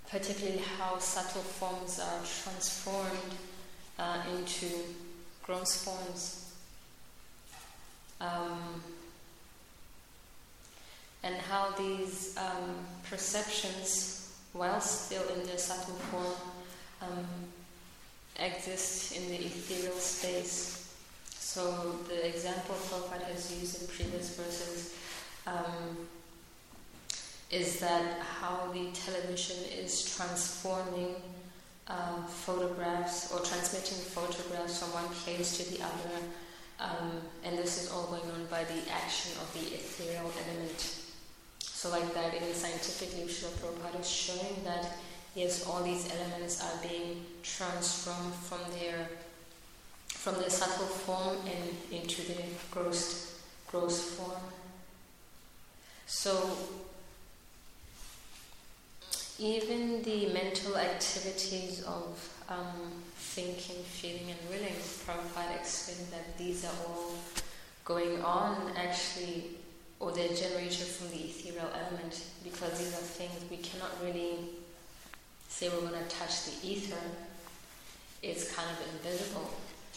particularly how subtle forms are transformed into gross forms. And how these perceptions, while still in their subtle form, exist in the ethereal space. So the example Prabhupada has used in previous verses is that how the television is transforming photographs or transmitting photographs from one place to the other, and this is all going on by the action of the ethereal element. So like that, even scientifically, Srila Prabhupada is showing that yes, all these elements are being transformed from their subtle form and into their gross form. So even the mental activities of thinking, feeling and willing, Prabhupada explained that these are all going on actually, or they're generated from the ethereal element, because these are things we cannot really say we're going to touch the ether. It's kind of invisible.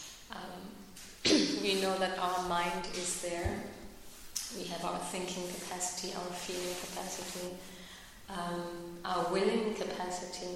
We know that our mind is there. We have our thinking capacity, our feeling capacity, our willing capacity,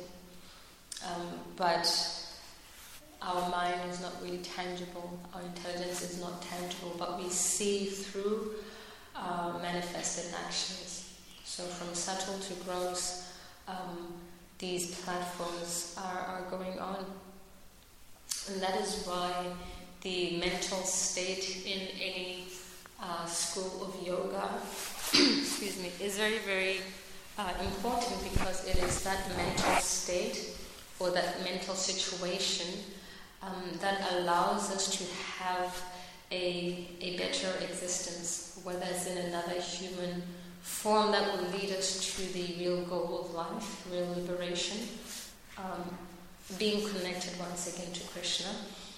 but our mind is not really tangible. Our intelligence is not tangible, but we see through manifested actions. So from subtle to gross, these platforms are going on. And that is why the mental state in any school of yoga excuse me, is very, very important, because it is that mental state or that mental situation that allows us to have a better existence, whether it's in another human form that will lead us to the real goal of life, real liberation, being connected once again to Krishna.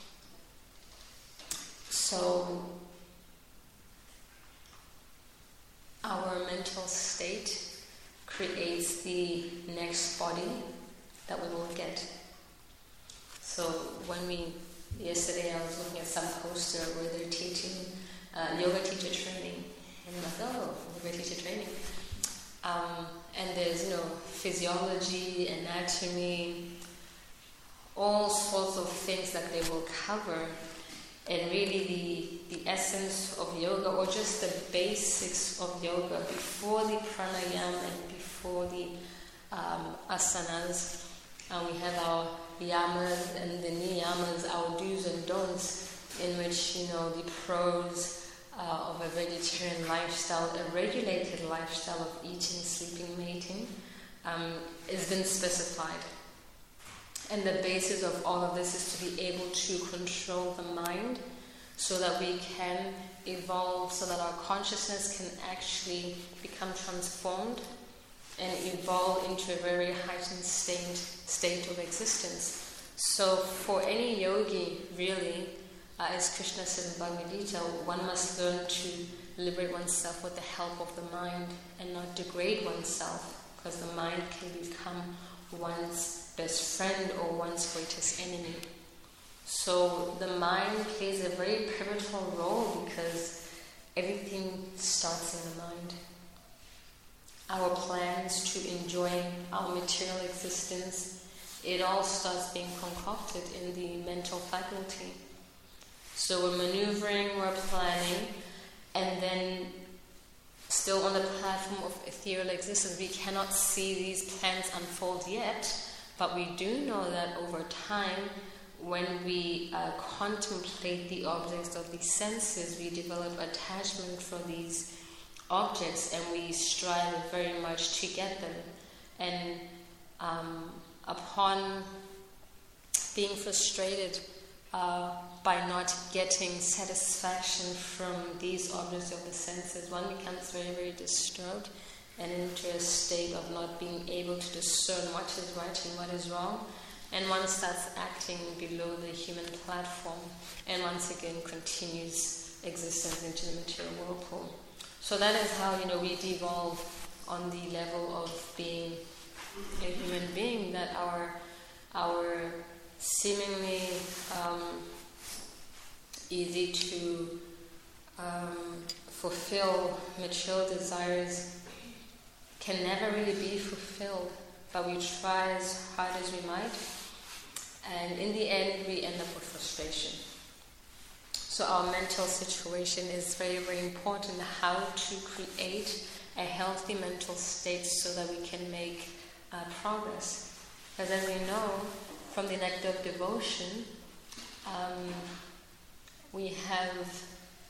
So our mental state creates the next body that we will get. So yesterday I was looking at some poster where they're teaching yoga teacher training, and I'm like, oh, yoga teacher training. And there's, physiology, anatomy, all sorts of things that they will cover. And really the essence of yoga, or just the basics of yoga, before the pranayama and before the asanas, we have our yamas and the niyamas, our do's and don'ts, in which, the pros of a vegetarian lifestyle, a regulated lifestyle of eating, sleeping, mating, has been specified. And the basis of all of this is to be able to control the mind so that we can evolve, so that our consciousness can actually become transformed and evolve into a very heightened state of existence. So for any yogi, really, as Krishna says in Bhagavad Gita, one must learn to liberate oneself with the help of the mind and not degrade oneself, because the mind can become one's best friend or one's greatest enemy. So the mind plays a very pivotal role, because everything starts in the mind. Our plans to enjoy our material existence, it all starts being concocted in the mental faculty. So we're maneuvering, we're planning, and then still on the platform of ethereal existence, we cannot see these plans unfold yet, but we do know that over time, when we contemplate the objects of the senses, we develop attachment for these objects, and we strive very much to get them. And upon being frustrated by not getting satisfaction from these objects of the senses, one becomes very, very disturbed and into a state of not being able to discern what is right and what is wrong. And one starts acting below the human platform, and once again continues existence into the material whirlpool. So that is how, we devolve on the level of being a human being, that our seemingly easy to fulfill material desires can never really be fulfilled, but we try as hard as we might, and in the end we end up with frustration. So our mental situation is very, very important, how to create a healthy mental state so that we can make progress. Because as we know from the Nectar of Devotion, we have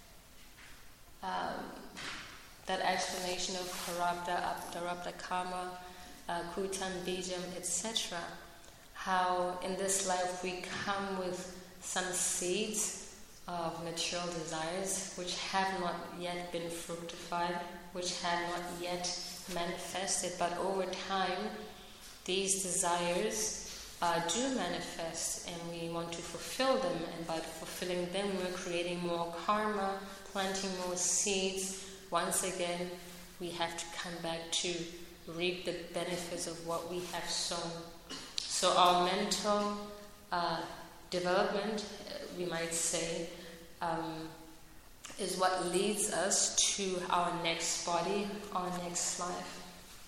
that explanation of Prarabdha, Aptarabdha, Karma, Kutam, Bijam, etc. How in this life we come with some seeds of material desires which have not yet been fructified, which have not yet manifested, but over time these desires do manifest, and we want to fulfill them, and by fulfilling them we're creating more karma, planting more seeds. Once again we have to come back to reap the benefits of what we have sown. So our mental development, we might say, is what leads us to our next body, our next life.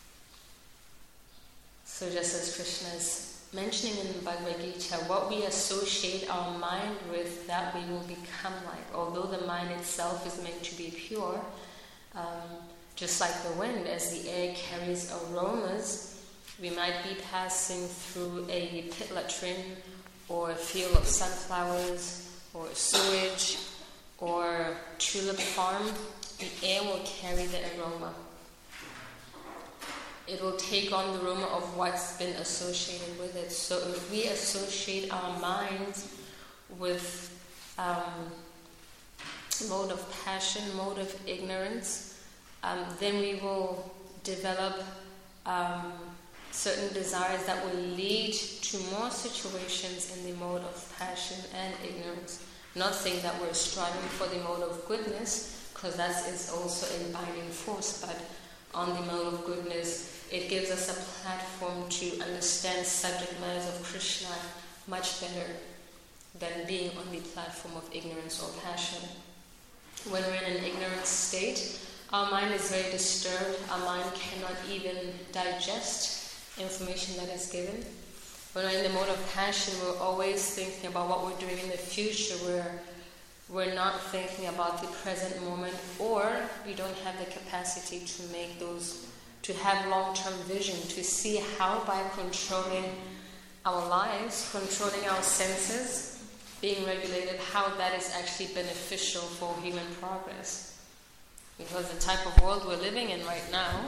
So just as Krishna is mentioning in the Bhagavad Gita, what we associate our mind with, that we will become like. Although the mind itself is meant to be pure, just like the wind, as the air carries aromas, we might be passing through a pit latrine or a field of sunflowers or sewage or tulip farm. The air will carry the aroma. It will take on the aroma of what's been associated with it. So if we associate our minds with mode of passion, mode of ignorance, then we will develop certain desires that will lead to more situations in the mode of passion and ignorance. Not saying that we're striving for the mode of goodness, because that is also a binding force, but on the mode of goodness, it gives us a platform to understand subject matters of Krishna much better than being on the platform of ignorance or passion. When we're in an ignorant state, our mind is very disturbed. Our mind cannot even digest information that is given. When we're in the mode of passion, we're always thinking about what we're doing in the future. We're not thinking about the present moment, or we don't have the capacity to make those, to have long-term vision, to see how by controlling our lives, controlling our senses, being regulated, how that is actually beneficial for human progress. Because the type of world we're living in right now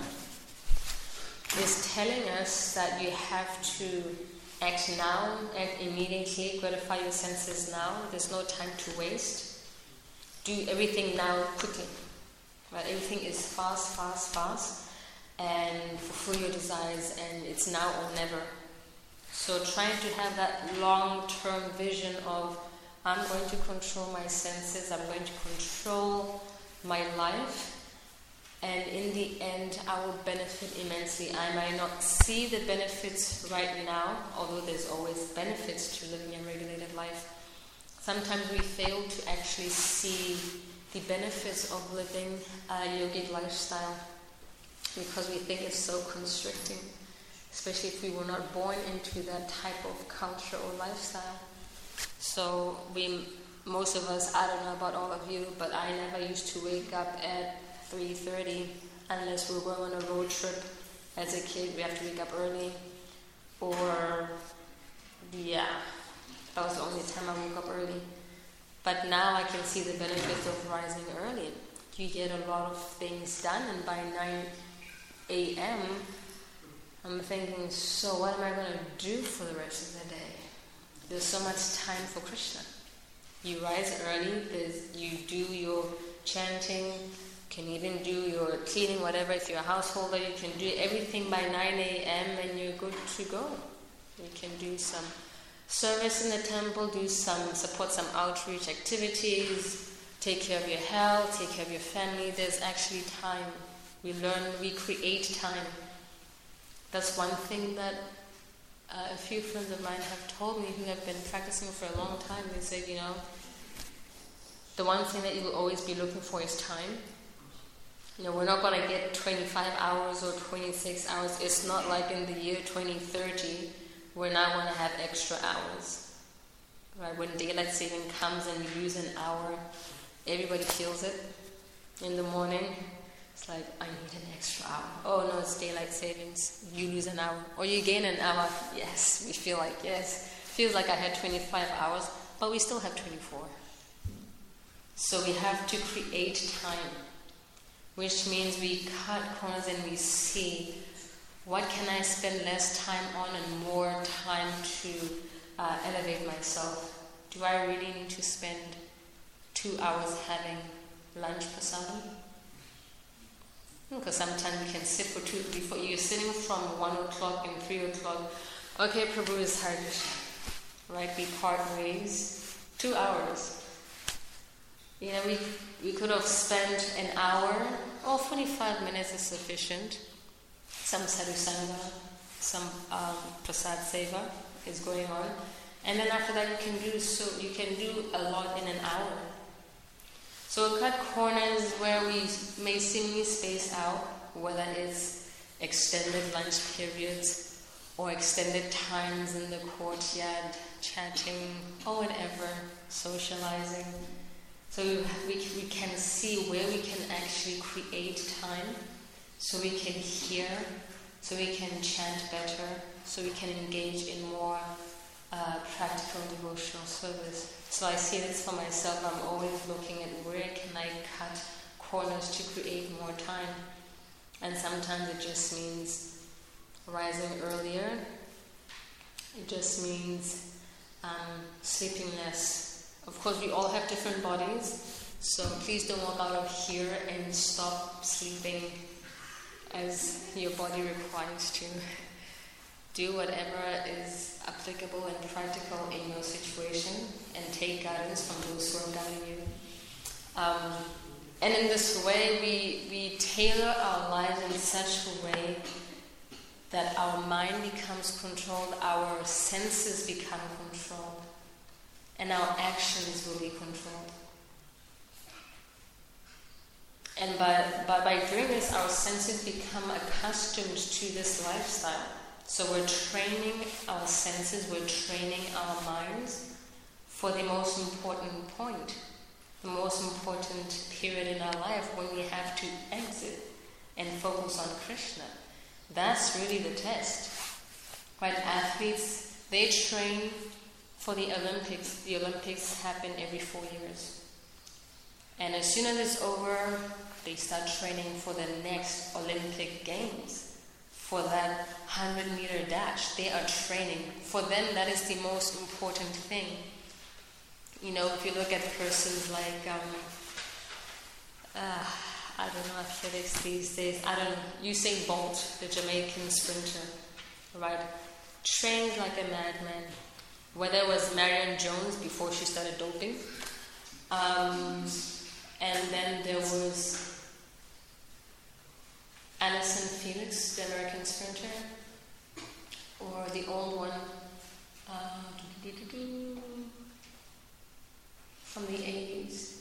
is telling us that you have to act now, act immediately, gratify your senses now. There's no time to waste. Do everything now quickly. Right? Everything is fast, fast, fast, and fulfill your desires, and it's now or never. So trying to have that long-term vision of, I'm going to control my senses, I'm going to control my life, and in the end I will benefit immensely. I might not see the benefits right now, although there's always benefits to living a regulated life. Sometimes we fail to actually see the benefits of living a yogic lifestyle because we think it's so constricting, especially if we were not born into that type of culture or lifestyle. So most of us, I don't know about all of you, but I never used to wake up at 3:30 unless we were on a road trip. As a kid, we have to wake up early, or that was the only time I woke up early. But now I can see the benefits of rising early. You get a lot of things done, and by 9 a.m. I'm thinking, so what am I going to do for the rest of the day? There's so much time for Krishna. You rise early, you do your chanting, can even do your cleaning, whatever. If you're a householder, you can do everything by 9 a.m. and you're good to go. You can do some service in the temple, support some outreach activities, take care of your health, take care of your family. There's actually time. We create time. That's one thing that a few friends of mine have told me who have been practicing for a long time. They said, the one thing that you will always be looking for is time. We're not going to get 25 hours or 26 hours. It's not like in the year 2030, we're not going to have extra hours. Right? When daylight saving comes and you lose an hour, everybody feels it in the morning. It's like, I need an extra hour. Oh no, it's daylight savings. You lose an hour. Or you gain an hour. Yes, we feel like, yes. Feels like I had 25 hours, but we still have 24. So we have to create time, which means we cut corners and we see what can I spend less time on and more time to elevate myself. Do I really need to spend 2 hours having lunch prasadam? Because sometimes you can sit for 2, before you're sitting from 1 o'clock and 3 o'clock. Okay, Prabhu is Harish. Right, we part ways. 2 hours. We could have spent an hour or 45 minutes is sufficient. Some sadhu sangha, some prasad seva is going on, and then after that you can do a lot in an hour. So cut corners where we may seemingly space out, whether it's extended lunch periods or extended times in the courtyard, chatting or whatever, socializing. So we can see where we can actually create time, so we can hear, so we can chant better, so we can engage in more practical devotional service. So I see this for myself. I'm always looking at where can I cut corners to create more time. And sometimes it just means rising earlier. It just means sleeping less. Of course, we all have different bodies, so please don't walk out of here and stop sleeping as your body requires to. Do whatever is applicable and practical in your situation and take guidance from those who are guiding you. And in this way, we tailor our lives in such a way that our mind becomes controlled, our senses become controlled, and our actions will be controlled. And by doing this, our senses become accustomed to this lifestyle. So we're training our senses, we're training our minds for the most important point, the most important period in our life when we have to exit and focus on Krishna. That's really the test. Right? Athletes, they train for the Olympics. The Olympics happen every 4 years. And as soon as it's over, they start training for the next Olympic Games. For that 100-meter dash, they are training. For them, that is the most important thing. If you look at persons like, I don't know athletics these days, Usain Bolt, the Jamaican sprinter, right? Trained like a madman. Whether it was Marion Jones before she started doping, and then there was Allyson Felix, the American sprinter, or the old one from the 80s,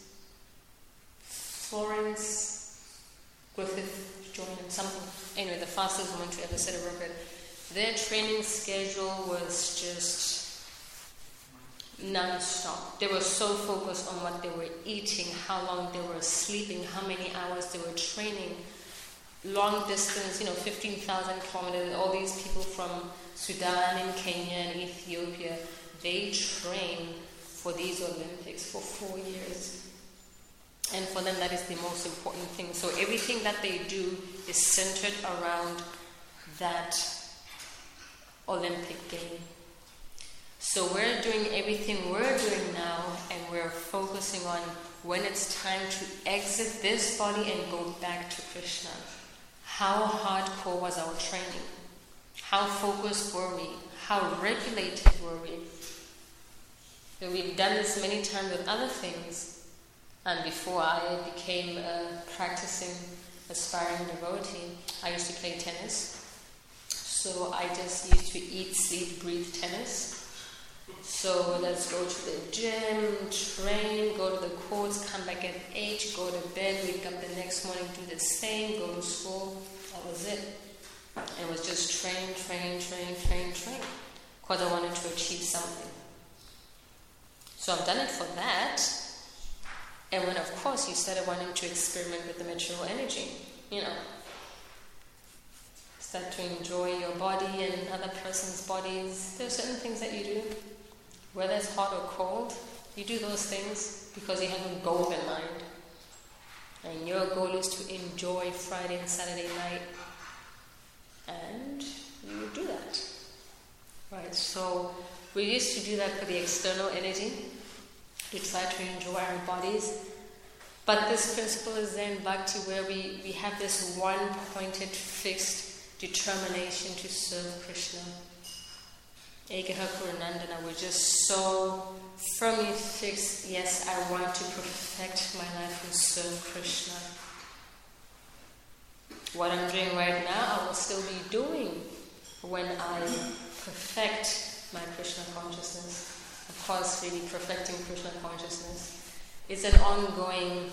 Florence Griffith Joyner, something. Anyway, the fastest woman to ever set a record. Their training schedule was just non-stop. They were so focused on what they were eating, how long they were sleeping, how many hours they were training. Long distance, 15,000 kilometers, all these people from Sudan and Kenya and Ethiopia, they train for these Olympics for 4 years. And for them, that is the most important thing. So everything that they do is centered around that Olympic game. So we're doing everything we're doing now, and we're focusing on when it's time to exit this body and go back to Krishna. How hardcore was our training? How focused were we? How regulated were we? And we've done this many times with other things. And before I became a practicing, aspiring devotee, I used to play tennis. So I just used to eat, sleep, breathe tennis. So let's go to the gym, train, go to the courts, come back at 8, go to bed, wake up the next morning, do the same, go to school. That was it. It was just train. Because I wanted to achieve something. So I've done it for that. And when, of course, you started wanting to experiment with the material energy, start to enjoy your body and other person's bodies. There are certain things that you do, whether it's hot or cold, you do those things because you have a goal in mind. And your goal is to enjoy Friday and Saturday night. And you do that. Right, so we used to do that for the external energy. We try to enjoy our bodies. But this principle is then Bhakti, where we have this one-pointed, fixed determination to serve Krishna. Ekaha Purnandana, we're just so firmly fixed, yes, I want to perfect my life and serve Krishna. What I'm doing right now, I will still be doing when I perfect my Krishna consciousness. Of course, really perfecting Krishna consciousness is an ongoing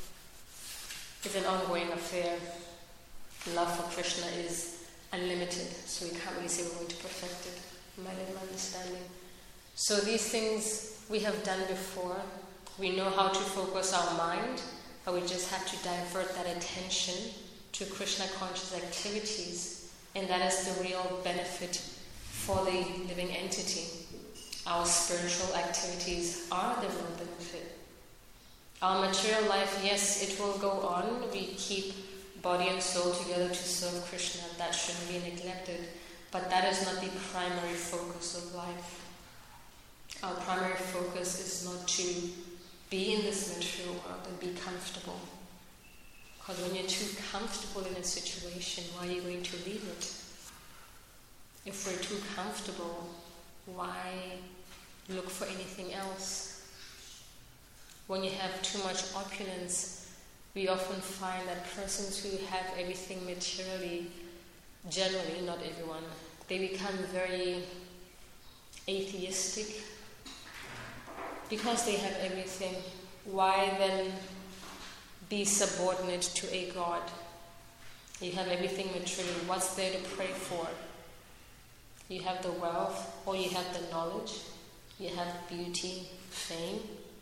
affair. Love for Krishna is unlimited, so we can't really say we're going to perfect it. My little understanding. So these things we have done before. We know how to focus our mind, but we just have to divert that attention to Krishna conscious activities, and that is the real benefit for the living entity. Our spiritual activities are the real benefit. Our material life, yes, it will go on. We keep body and soul together to serve Krishna. That shouldn't be neglected. But that is not the primary focus of life. Our primary focus is not to be in this material world and be comfortable. Because when you're too comfortable in a situation, why are you going to leave it? If we're too comfortable, why look for anything else? When you have too much opulence, we often find that persons who have everything materially, generally, not everyone, they become very atheistic. Because they have everything, why then be subordinate to a God? You have everything materially, what's there to pray for? You have the wealth, or you have the knowledge, you have beauty, fame.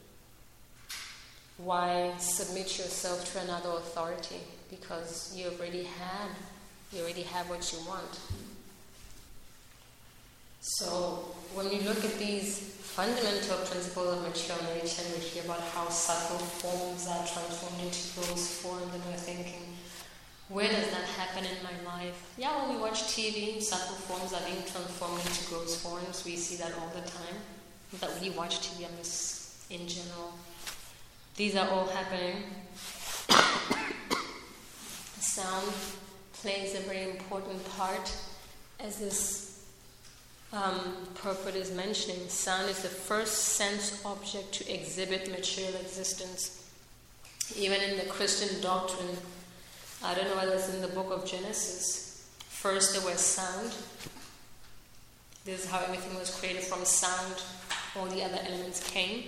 Why submit yourself to another authority? Because you already have what you want. So when you look at these fundamental principles of material nature, and we hear about how subtle forms are transformed into gross forms, and we're thinking, where does that happen in my life? Yeah, when we watch TV, subtle forms are being transformed into gross forms. We see that all the time. Not that we watch TV, I'm just in general. These are all happening. Sound plays a very important part, as this purport is mentioning. Sound is the first sense object to exhibit material existence. Even in the Christian doctrine, I don't know whether it's in the book of Genesis, first there was sound. This is how everything was created, from sound. All the other elements came.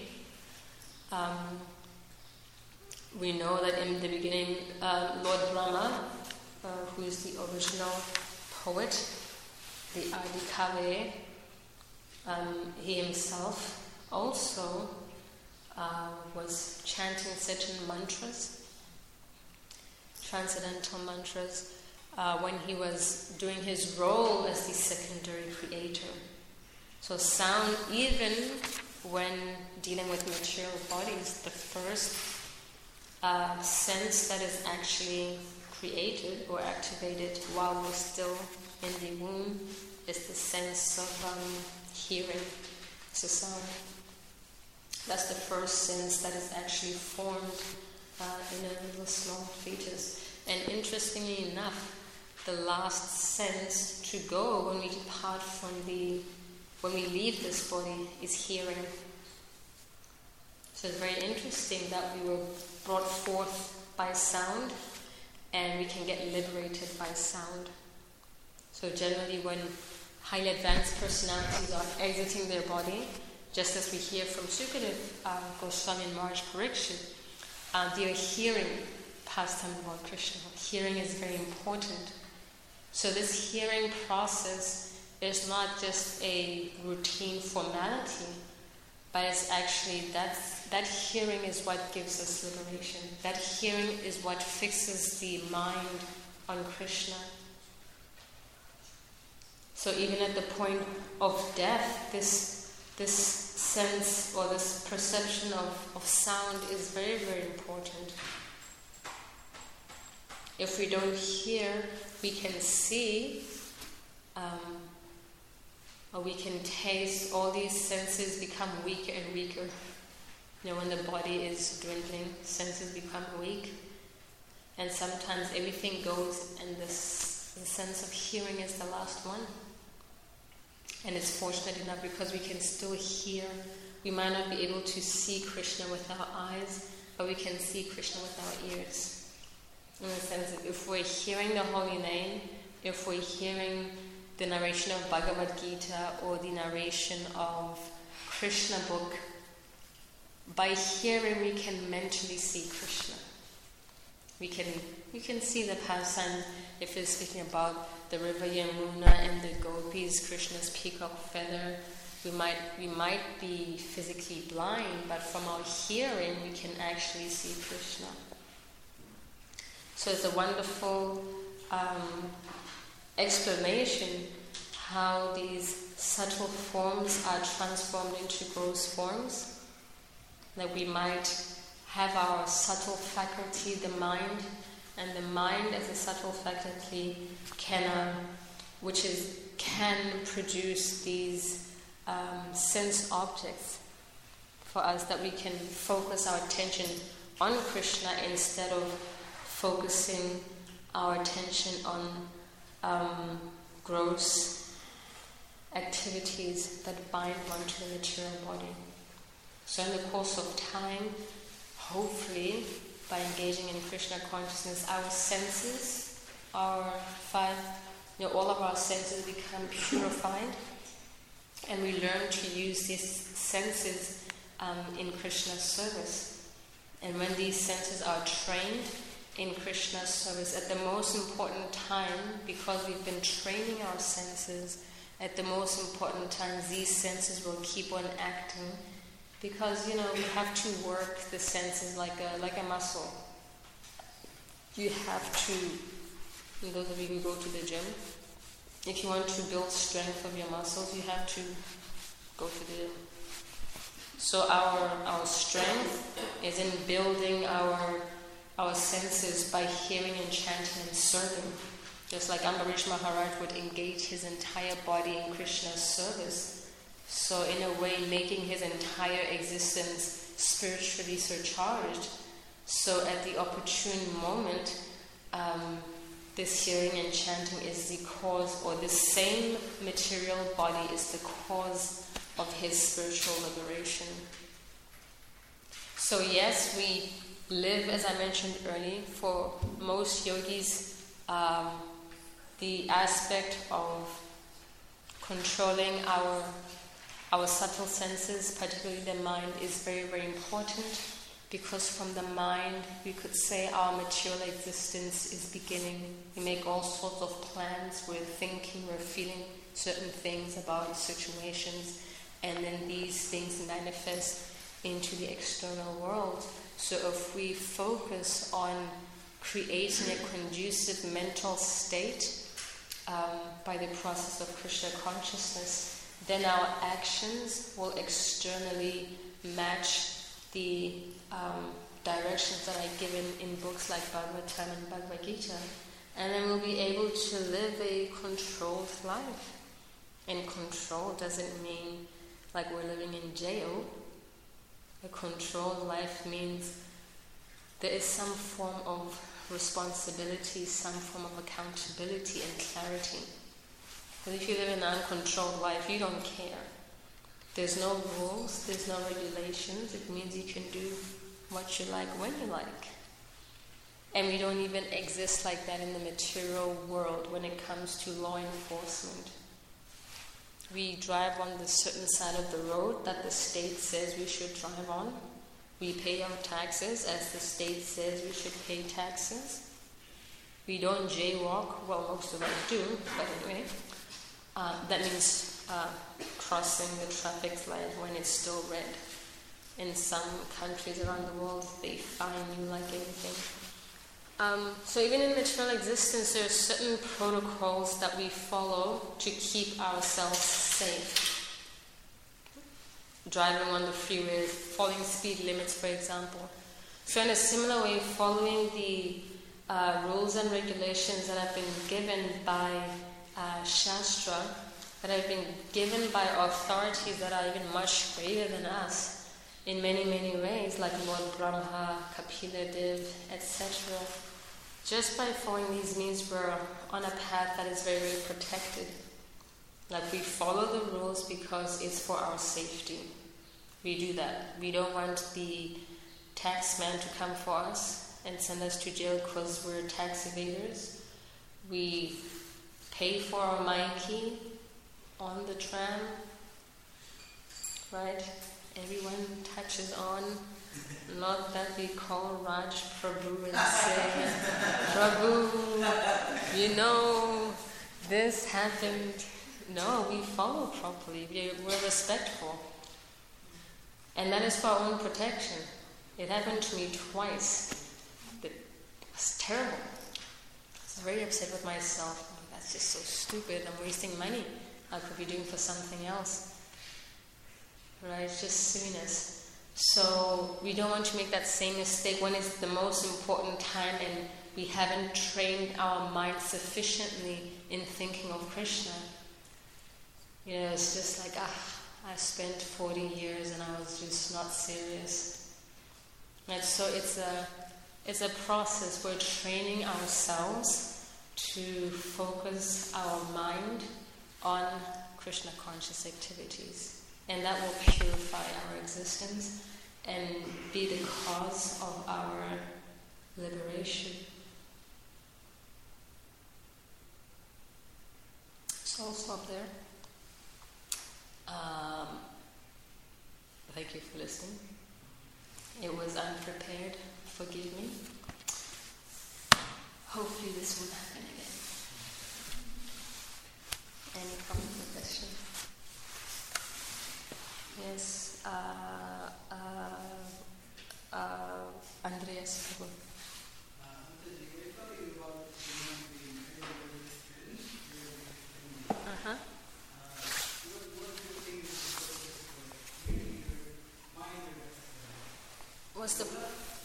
We know that in the beginning, Lord Brahma, who is the original poet, the Adi Kaveh, he himself also was chanting certain mantras, transcendental mantras, when he was doing his role as the secondary creator. So sound, even when dealing with material bodies, the first sense that is actually created or activated while we're still in the womb is the sense of hearing. It's a sound. That's the first sense that is actually formed in a little small fetus. And interestingly enough, the last sense to go when we depart from when we leave this body is hearing. So it's very interesting that we were brought forth by sound, and we can get liberated by sound. So generally when highly advanced personalities are exiting their body, just as we hear from Sukadev Goswami and Maharaj Parikshit, they are hearing pastime about Krishna. Hearing is very important. So this hearing process is not just a routine formality, but it's actually that hearing is what gives us liberation. That hearing is what fixes the mind on Krishna. So even at the point of death, this sense or this perception of sound is very, very important. If we don't hear, we can see, or we can taste. All these senses become weaker and weaker. When the body is dwindling, senses become weak. And sometimes everything goes, and the sense of hearing is the last one. And it's fortunate enough because we can still hear. We might not be able to see Krishna with our eyes, but we can see Krishna with our ears. In the sense that if we're hearing the holy name, if we're hearing the narration of Bhagavad Gita or the narration of Krishna book, by hearing we can mentally see Krishna. We can see the pastime. If it's speaking about the river Yamuna and the gopis, Krishna's peacock feather, we might be physically blind, but from our hearing we can actually see Krishna. So it's a wonderful explanation how these subtle forms are transformed into gross forms. That we might have our subtle faculty, the mind, and the mind as a subtle faculty can produce these sense objects for us, that we can focus our attention on Krishna instead of focusing our attention on gross activities that bind one to the material body. So in the course of time, hopefully, by engaging in Krishna consciousness, our senses, all of our senses become purified, and we learn to use these senses in Krishna's service. And when these senses are trained in Krishna's service, at the most important time, because we've been training our senses, at the most important times, these senses will keep on acting. Because, we have to work the senses like a muscle. You have to, those of you who go to the gym, if you want to build strength of your muscles, you have to go to the gym. So our strength is in building our senses by hearing and chanting and serving. Just like Ambarish Maharaj would engage his entire body in Krishna's service. So in a way, making his entire existence spiritually surcharged. So at the opportune moment, this hearing and chanting is the cause, or the same material body is the cause of his spiritual liberation. So yes, we live, as I mentioned earlier, for most yogis, the aspect of controlling our subtle senses, particularly the mind, is very, very important, because from the mind, we could say our material existence is beginning. We make all sorts of plans, we're thinking, we're feeling certain things about situations, and then these things manifest into the external world. So if we focus on creating a conducive mental state by the process of Krishna consciousness, then our actions will externally match the directions that are given in books like Bhagavatam and Bhagavad Gita, and then we'll be able to live a controlled life. And control doesn't mean like we're living in jail. A controlled life means there is some form of responsibility, some form of accountability and clarity. But if you live an uncontrolled life, you don't care. There's no rules, there's no regulations. It means you can do what you like when you like. And we don't even exist like that in the material world when it comes to law enforcement. We drive on the certain side of the road that the state says we should drive on. We pay our taxes as the state says we should pay taxes. We don't jaywalk. Well, most of us do, but anyway. That means crossing the traffic light when it's still red. In some countries around the world, they fine you like anything. So even in material existence, there are certain protocols that we follow to keep ourselves safe. Driving on the freeways, following speed limits, for example. So in a similar way, following the rules and regulations that have been given by Shastra, that have been given by authorities that are even much greater than us in many, many ways, like Lord Brahma, Kapila Dev, etc. Just by following these means, we're on a path that is very, very protected. Like we follow the rules because it's for our safety. We do that. We don't want the tax man to come for us and send us to jail because we're tax evaders. We pay for our Maiki on the tram, right? Everyone touches on. Not that we call Raj Prabhu and say, Prabhu, you know, this happened. No, we follow properly. We're respectful. And that is for our own protection. It happened to me twice. It was terrible. I was very upset with myself. Oh, that's just so stupid. I'm wasting money. I could be doing for something else. Right? It's just silliness. So we don't want to make that same mistake when it's the most important time and we haven't trained our mind sufficiently in thinking of Krishna. You know, it's just like, I spent 40 years and I was just not serious. And so it's a process. We're training ourselves to focus our mind on Krishna conscious activities. And that will purify our existence and be the cause of our liberation. So I'll stop there. Thank you for listening. It was unprepared. Forgive me. Hopefully this won't happen again. Any comments or questions? Yes, Andreas. What's the...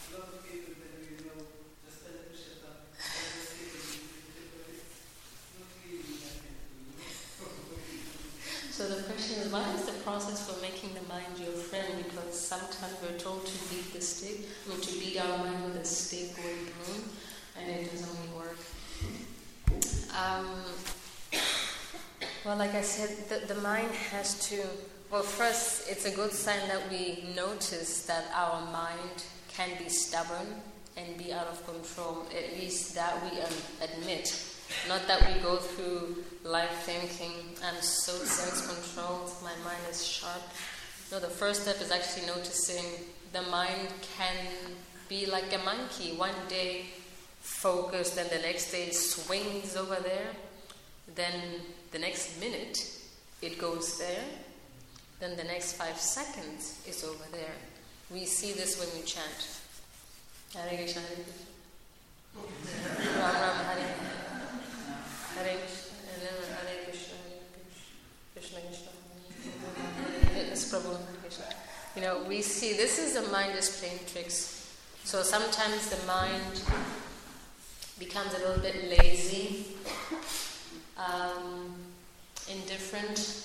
So the question is, what is the process for making the mind your friend? Because sometimes we're told to beat the stick, to beat our mind with a stick or a broom, and it doesn't really work. Well, like I said, the mind has to... Well, first, it's a good sign that we notice that our mind can be stubborn and be out of control. At least that we admit. Not that we go through life thinking, I'm so sense-controlled, my mind is sharp. No, the first step is actually noticing the mind can be like a monkey. One day focused, then the next day swings over there. Then the next minute it goes there. Then the next 5 seconds is over there. We see this when we chant. Hare Krishna, Hare Krishna. Ram Ram, Hare Hare Krishna, and then Hare Krishna, Krishna Krishna. It's Prabhu, Krishna. You know, we see this is the mind is playing tricks. So sometimes the mind becomes a little bit lazy, indifferent.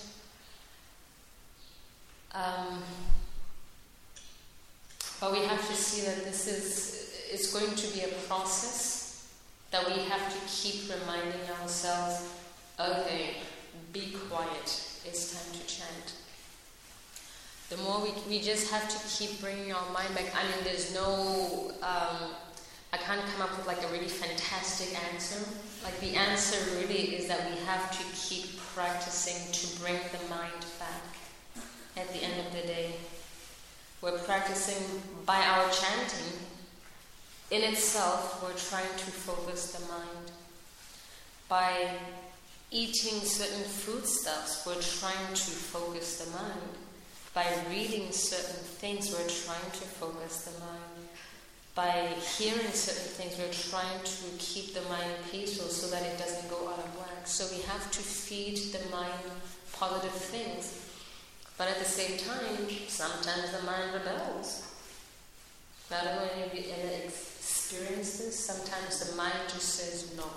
But we have to see that it's going to be a process that we have to keep reminding ourselves, okay, be quiet, it's time to chant. The more we just have to keep bringing our mind back. I mean, there's no, I can't come up with like a really fantastic answer. Like the answer really is that we have to keep practicing to bring the mind back at the end of the day. We're practicing by our chanting. In itself, we're trying to focus the mind. By eating certain foodstuffs, we're trying to focus the mind. By reading certain things, we're trying to focus the mind. By hearing certain things, we're trying to keep the mind peaceful so that it doesn't go out of whack. So we have to feed the mind positive things. But at the same time, sometimes the mind rebels. I don't know if you ever experienced this. Sometimes the mind just says no.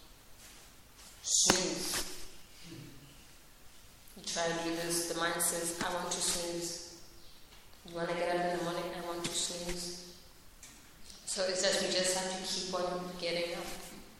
Snooze. You try to do this, the mind says, I want to snooze. You want to get up in the morning, I want to snooze. So it's just, we just have to keep on getting up.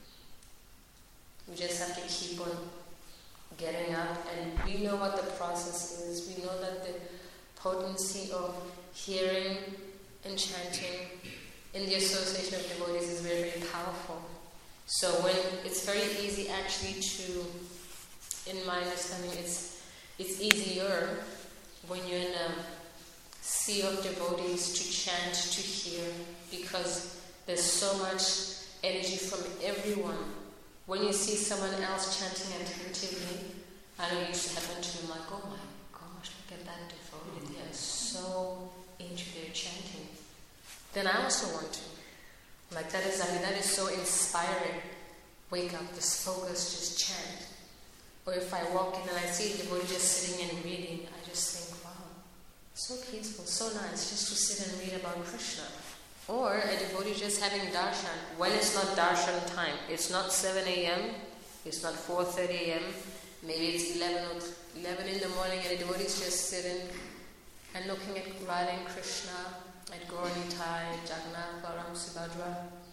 We just have to keep on getting up, and we know what the process is. We know that the potency of hearing and chanting in the association of devotees is very, very powerful. So when it's very easy actually to, in my understanding, it's easier when you're in a sea of devotees to chant, to hear, because there's so much energy from everyone. When you see someone else chanting attentively, I know it used to happen to me, like, oh my gosh, look at that devotee, they are so into their chanting. Then I also want to. Like that is so inspiring. Wake up, just focus, just chant. Or if I walk in and I see a devotee just sitting and reading, I just think, wow, so peaceful, so nice just to sit and read about Krishna. Or a devotee just having darshan. When it's not darshan time, it's not 7 a.m., it's not 4:30 a.m., maybe it's 11 in the morning and a devotee is just sitting and looking at Radha and Krishna, at Gaura-Nitai, Jagannath, Balaram, Subhadra.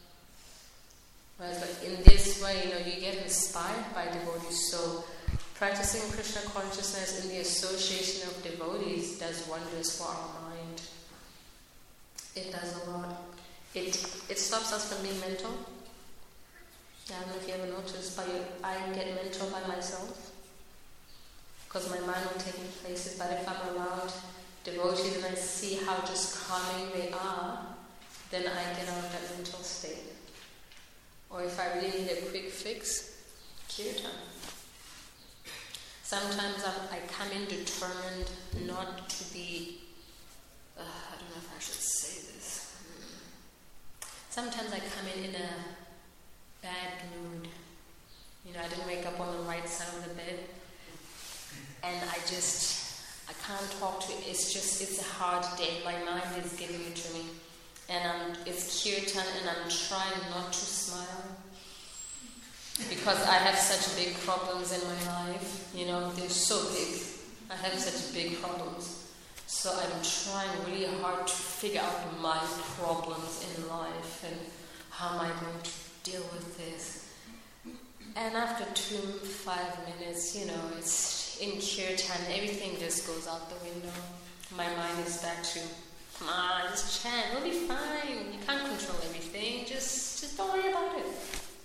Whereas in this way, you get inspired by devotees. So practicing Krishna consciousness in the association of devotees does wonders for our mind. It does a lot. It stops us from being mental. I don't know if you ever noticed, but I get mental by myself because my mind will take me places. But if I'm around devotees and I see how just calming they are, then I get out of that mental state. Or if I really need a quick fix, kirtan. Sometimes I come in determined not to be, I don't know if I should say this. Sometimes I come in a bad mood. I didn't wake up on the right side of the bed. And I can't talk to it. It's a hard day. My mind is giving it to me. And it's kirtan and I'm trying not to smile. Because I have such big problems in my life. They're so big. I have such big problems. So I'm trying really hard to figure out my problems in life and how am I going to deal with this. And after 5 minutes, it's in kirtan, everything just goes out the window. My mind is back to, come on, just chant, we'll be fine. You can't control everything, just don't worry about it.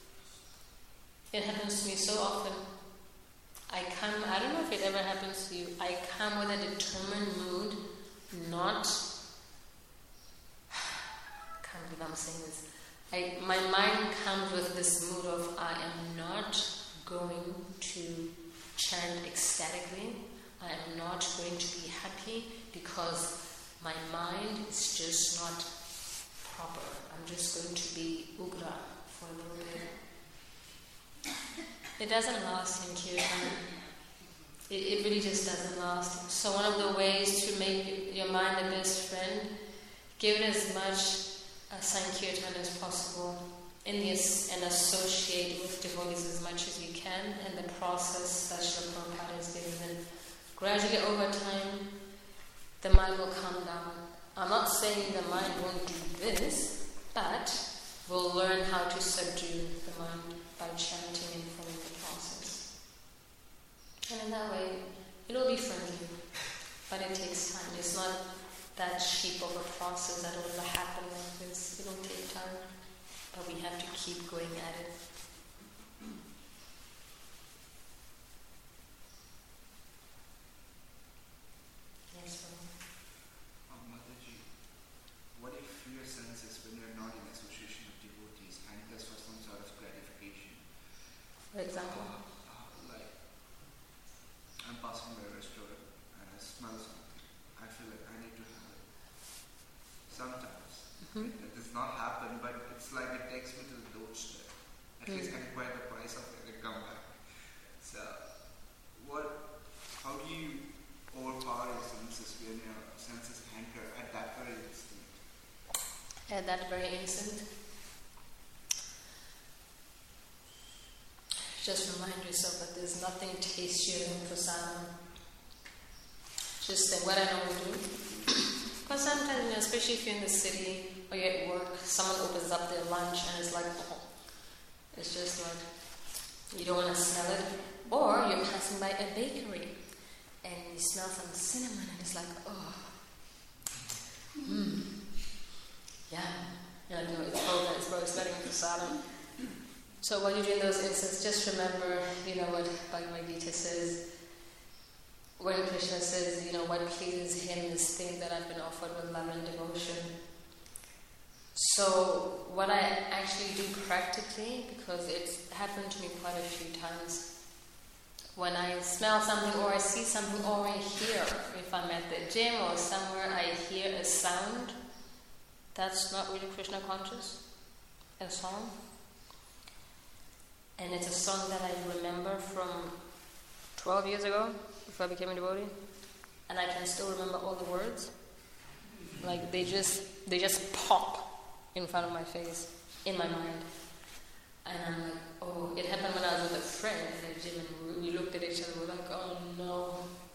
It happens to me so often. I don't know if it ever happens to you, I come with a determined mood, I can't believe I'm saying this. My mind comes with this mood of I am not going to chant ecstatically. I am not going to be happy because my mind is just not proper. I'm just going to be ugra for a little bit. It doesn't last in kirtan. It really just doesn't last. So one of the ways to make your mind a best friend, give it as much Sankirtan as possible and associate with devotees as much as you can, and the process that Srila Prabhupada has given. Gradually over time, the mind will calm down. I'm not saying the mind won't do this, but we'll learn how to subdue the mind by chanting and following the process. And in that way, it'll be friendly, but it takes time. It's not that cheap of a process that will happen like this. It'll take time, but we have to keep going at it. Yes, Mataji, what if your sense is when you're not in association with devotees and that's for some sort of gratification? For example? Like, I'm passing by a restaurant and I smell something. I feel like I need to have it. Sometimes. It does not happen, but it's like it takes me to the doorstep. At least I acquire the price of it and come back. So, how do you overpower your senses when your senses anchor at that very instant? At that very instant, just remind yourself that there's nothing tastier than prasadam. Just think what I normally do. Because sometimes, especially if you're in the city or you're at work, someone opens up their lunch and it's like, oh, it's just like, you don't want to smell it. Or you're passing by a bakery and you smell some cinnamon and it's like, oh, yeah. You're like, no, it's cold and it's probably smelling prasadam. So what you do in those instances, just remember, what Bhagavad Gita says, when Krishna says, what pleases him is things that have been offered with love and devotion. So what I actually do practically, because it's happened to me quite a few times, when I smell something or I see something or I hear, if I'm at the gym or somewhere, I hear a sound that's not really Krishna conscious, a song. And it's a song that I remember from 12 years ago, before I became a devotee. And I can still remember all the words. Like they just pop in front of my face, in my mind. And I'm like, oh, it happened when I was with a friend in the gym and we looked at each other, we're like, oh no.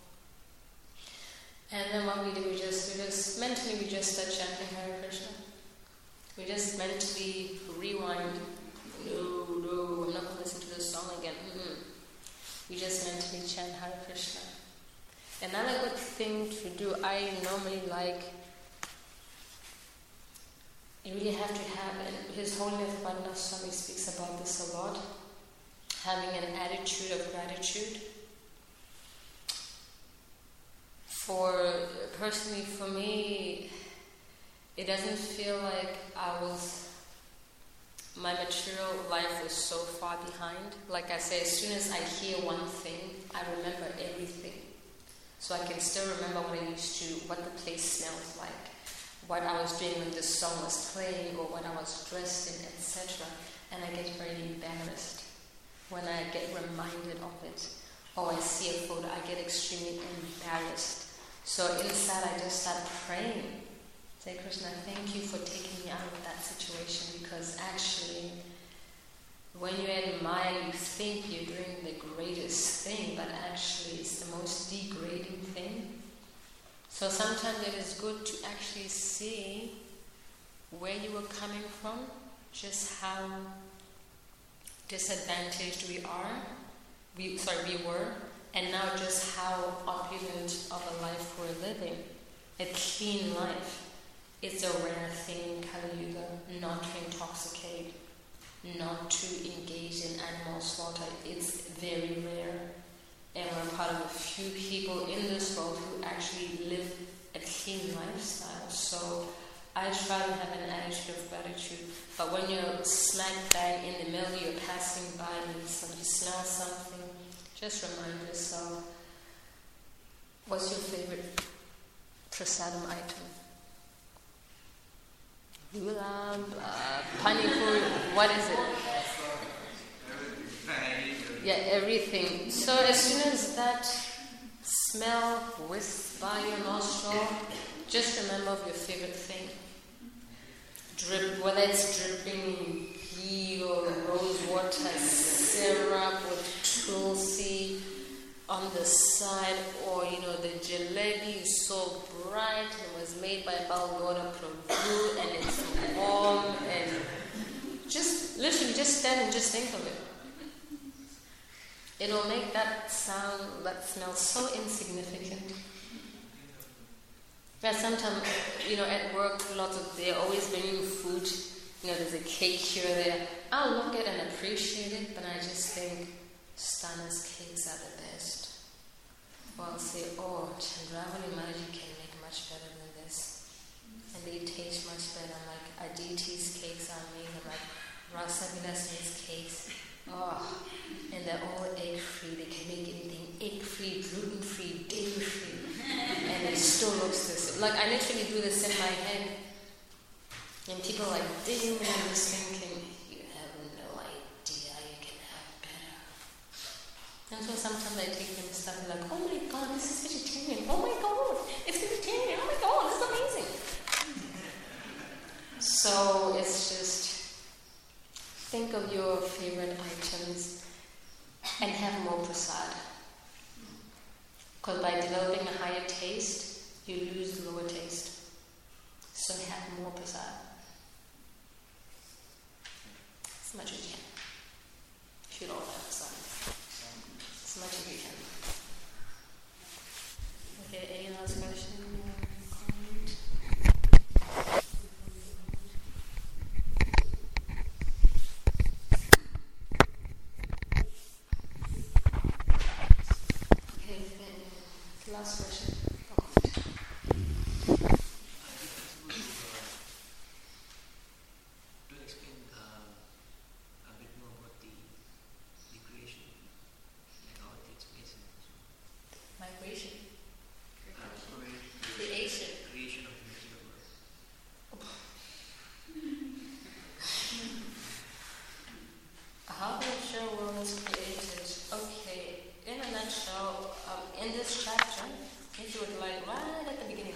And then what we did, we just mentally start chanting Hare Krishna. We just mentally rewind. No, I'm not going to listen to this song again. We just mentally chant Hare Krishna. Another good thing to do, I normally you really have to have, and His Holiness Bhadana Swami speaks about this a lot, having an attitude of gratitude. Personally for me, it doesn't feel like my material life was so far behind. Like I say, as soon as I hear one thing, I remember everything. So I can still remember what the place smells like, what I was doing when this song was playing, or what I was dressed in, etc. And I get very embarrassed when I get reminded of it. Or I see a photo, I get extremely embarrassed. So inside I just start praying. Say, Krishna, thank you for taking me out of that situation, because actually, when you admire, you think you're doing the greatest thing, but actually it's the most degrading thing. So sometimes it is good to actually see where you were coming from, just how disadvantaged we were, and now just how opulent of a life we're living. A clean life. It's a rare thing in Kali Yuga not to intoxicate, not to engage in animal slaughter. It's very rare. And we're part of a few people in this world who actually live a clean lifestyle. So I try to have an attitude of gratitude. But when you're smack bang in the middle, you're passing by and you smell something, just remind yourself, what's your favorite prasadam item? Gulab, panipur, what is it? Yeah, everything. So as soon as that smell whisks by your nostril, just remember of your favorite thing. Whether it's dripping ghee or rose water syrup with tulsi on the side, or the jalebi is so bright and was made by Balgoda Prabhu and it's warm, and just literally just stand and just think of it. It'll make that smell so insignificant. But sometimes, at work, they're always bringing food, there's a cake here or there. I'll look at and appreciate it, but I just think Stana's cakes are the best. Or I'll say, oh, Chandravali Mataji can make much better than this. And they taste much better. Like Aditi's cakes are amazing. Like Rasa Vilas's cakes. Oh, and they're all egg-free. They can make anything egg-free, gluten-free, dairy-free. And it still looks this. Like, I literally do this in my head. And people are like digging me and just thinking, you have no idea, you can have better. And so sometimes I take them stuff and like, oh my god, this is vegetarian. Oh my god, it's vegetarian. Oh my god, this is amazing. So it's just, think of your favorite items and have more prasad. Because by developing a higher taste, you lose the lower taste. So have more prasad. As much as you can. Should all have prasad. As much as you can. Okay, any last question? Comment? Last question. To explain a bit more about the creation, like how it takes place in this. Migration. Creation of the material world. How the material world is created. Okay, in a nutshell, in this chapter, if you would like, right at the beginning,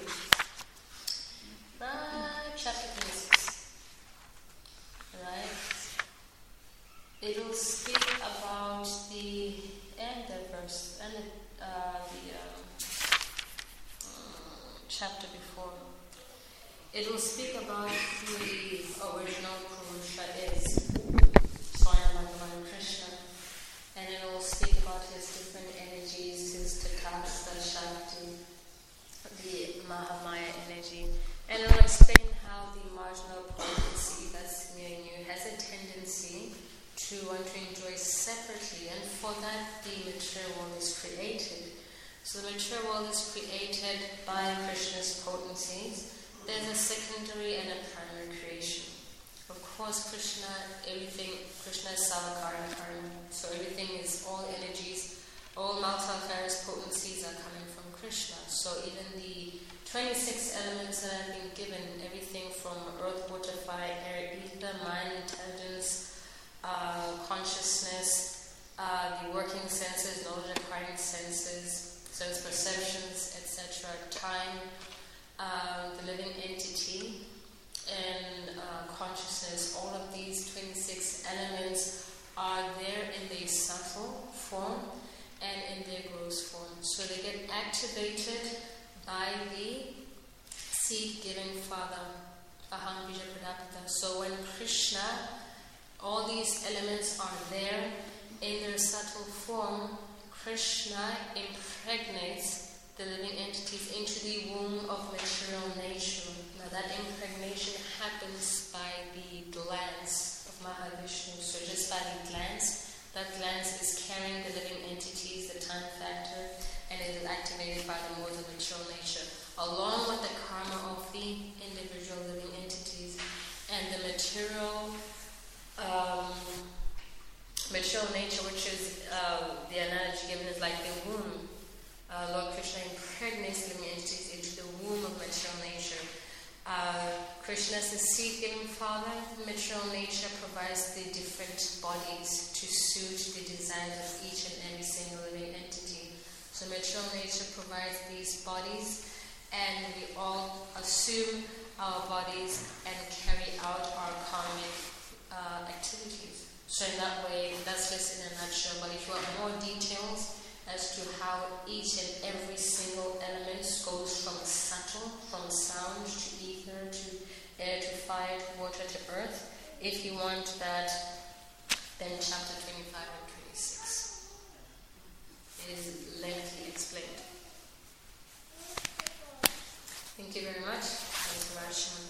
right, chapter 26, right, it will speak about the verse, and chapter before. It will speak about who the original Purusha is, Swayam Bhagavan Krishna. And it will speak about his different energies, his Tatastha Shakti, the Mahamaya energy. And it will explain how the marginal potency that's near you has a tendency to want to enjoy separately. And for that, the material world is created. So the material world is created by Krishna's potencies. There's a secondary and a primary creation. Of course, Krishna is Savakara, so everything is, all energies, all multifarious potencies are coming from Krishna. So even the 26 elements that have been given, everything from earth, water, fire, air, ether, mind, intelligence, consciousness, the working senses, knowledge acquiring senses, sense perceptions, etc., time, the living entity, and consciousness, all of these 26 elements are there in their subtle form and in their gross form. So they get activated by the seed-giving Father, Aham Bija Pradapita. So when Krishna, all these elements are there in their subtle form, Krishna impregnates the living entities into the womb of material nature. Now that impregnation happens by the glance of Mahavishnu. So just by the glance, that glance is carrying the living entities, the time factor, and it is activated by the modes of material nature, along with the karma of the individual living entities. And the material nature, which is the analogy given is like the womb. Lord Krishna impregnates living entities into the womb of material nature. Krishna is the seed-giving Father. Material nature provides the different bodies to suit the desires of each and every single living entity. So material nature provides these bodies, and we all assume our bodies and carry out our karmic activities. So in that way, that's just in a nutshell. But if you want more details as to how each and every single element goes from subtle, from sound to ether to air to fire to water to earth, if you want that, then chapter 25 and 26 is lengthy explained. Thank you very much. Thank you very much.